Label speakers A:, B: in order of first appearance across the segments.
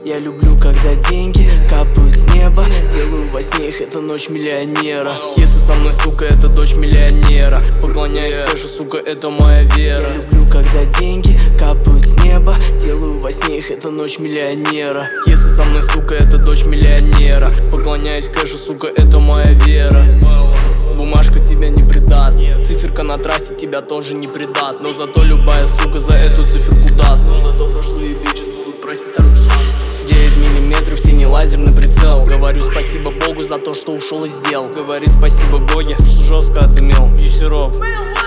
A: Я люблю, когда деньги капают с неба. Делаю во сне их, это ночь миллионера. Если со мной, сука, это дочь миллионера. Поклоняюсь кэшу, сука, это моя вера. Я люблю, когда деньги капают с неба. Делаю во сне их, это ночь миллионера. Если со мной, сука, это дочь миллионера. Поклоняюсь кэшу, сука, это моя вера. Бумажка тебя не предаст, циферка на трассе тебя тоже не предаст. Но зато любая сука за эту циферку даст. Но зато прошлые бичес будут просить от шанс. 9 миллиметров, синий лазерный прицел. Говорю спасибо Богу за то, что ушел из дел. Говорит спасибо Боге, что жестко отымел. Пью сироп,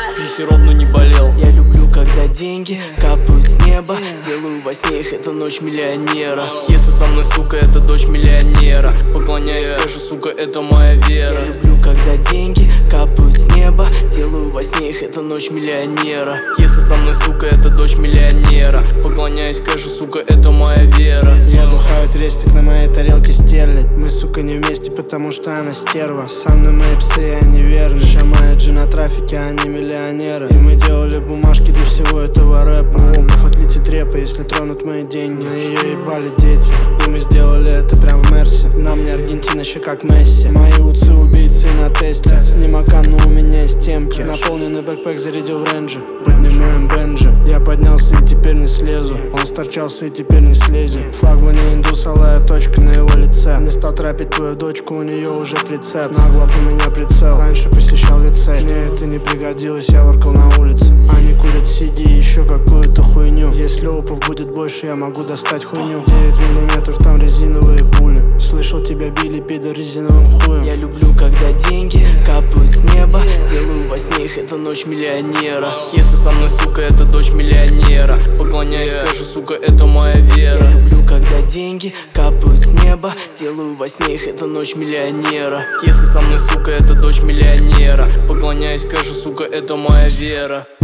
A: но не болел. Я люблю, когда деньги капают с неба. Делаю во сне их, это ночь миллионера. Если со мной, сука, это дочь миллионера. Поклоняюсь кэшу, сука, это моя вера. Я люблю, когда деньги капают с неба. Делаю во сне их, это ночь миллионера. Если со мной, сука, это дочь миллионера. Поклоняюсь кэшу, сука, это моя вера.
B: Я духаю крестик на моей тарелке стерлядь. Мы, сука, не вместе, потому что она стерва. Со мной мои псы, они верны. Моя G на трафике, они миллионеры. И мы делали бумажки для всего этого рэпа. Обувь отлетит репа, если тронут мои деньги. На ее ебали дети, и мы сделали это прям в Мерсе. На мне Аргентина еще как Месси. Мои уцы убийцы на тесте. Снимака, но у меня есть темки. Наполненный бэкпэк зарядил в рейнджи. Поднимаем бенджи. Я поднялся и теперь не слезу. Он сторчался и теперь не слезет. Флагман индус, алая точка на его лице. Не стал трапить твою дочку, у нее уже прицеп. Нагло у меня прицел, раньше посещал лицей. Мне это не пригодилось, я воркал на улице. Они курят CD и еще какую-то хуйню. Если опов будет больше, я могу достать хуйню. 9 миллиметров, там резиновые пули. Слышал, тебя били, пидор, резиновым хуем.
A: Я люблю, когда деньги капают с неба. Делаю во сне их, это ночь миллионера. Если со мной, сука, это дочь миллионера. Поклоняюсь кэшу, сука, это моя вера. Я люблю, когда деньги капают с неба. Делаю во сне их, это ночь миллионера. Если со мной, сука, это дочь миллионера. Поклоняюсь кэшу, сука, это моя вера.